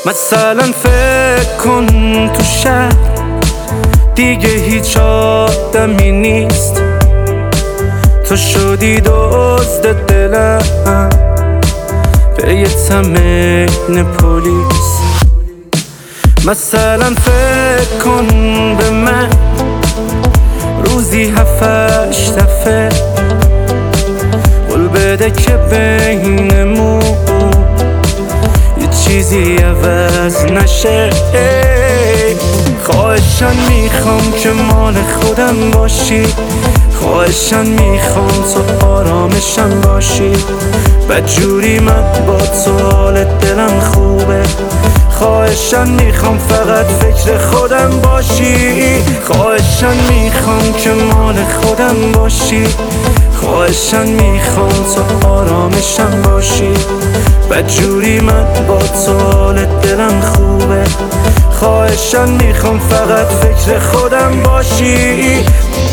مثلا فکر کن تو شهر دیگه هیچ آدمی نیست، تو شدی دزد دلم به یه تمرین پلیس. مثلا فکر کن به من روزی 7-8 دفعه قول بده که بینمون یه چیزی عوض نشه. خواهشن میخوام که مال خودم باشی، خواهشن میخوام تو آرامشم باشی، بدجوری من با تو حال دلم خوبه. خواهشن میخوام فقط فکر خودم باشی، خواهشن میخوام که مال خودم باشی، خواهشن میخوام تو آرامشم باشی، بدجوری من با تو حال دلم خوبه. خواهشن میخوام فقط فکر خودم باشی.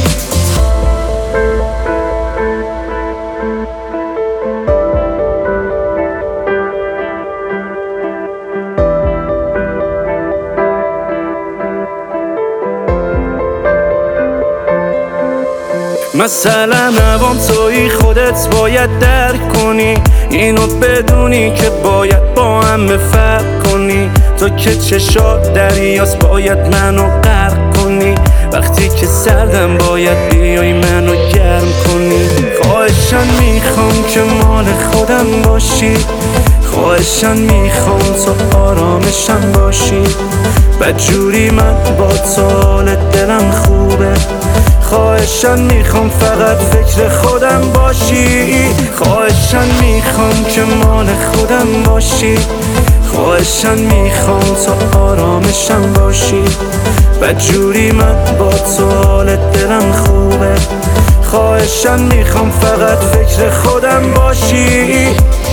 مثلا عوام توی خودت باید درک کنی، اینو بدونی که باید با هم فرق کنی. تو که چشات دریاست باید منو غرق کنی، وقتی که سردم باید بیای منو گرم کنی. خواهشن میخوام که مال خودم باشی، خواهشن میخوام تو آرامشم باشی، بدجوری من با تو حال دلم خوبه. خواهشن میخوام فقط فکر خودم باشی، خواهشن میخوام که مال خودم باشی، خواهشن میخوام تو آرامشم باشی، بدجوری من با تو حال دلم خوبه. خواهشن میخوام فقط فکر خودم باشی.